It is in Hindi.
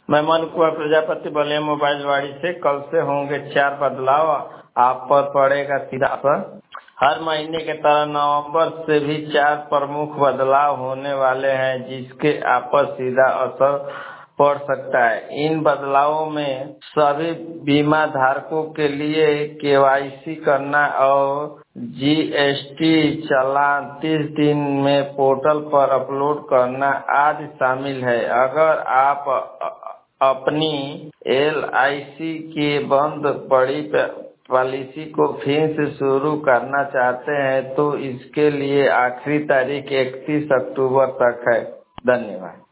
मैं मन कुमार प्रजापति बलिया मोबाइल वाड़ी से। कल से होंगे 4 बदलाव, आप पर पड़ेगा सीधा असर। हर महीने के तरह नवंबर से भी 4 प्रमुख बदलाव होने वाले हैं, जिसके आप पर सीधा असर पड़ सकता है। इन बदलावों में सभी बीमा धारकों के लिए केवाईसी करना और जीएसटी चालान 30 दिन में पोर्टल पर अपलोड करना आदि शामिल है। अगर आप अपनी एलआईसी की बंद पड़ी पॉलिसी को फिर से शुरू करना चाहते हैं तो इसके लिए आखिरी तारीख 31 अक्टूबर तक है। धन्यवाद।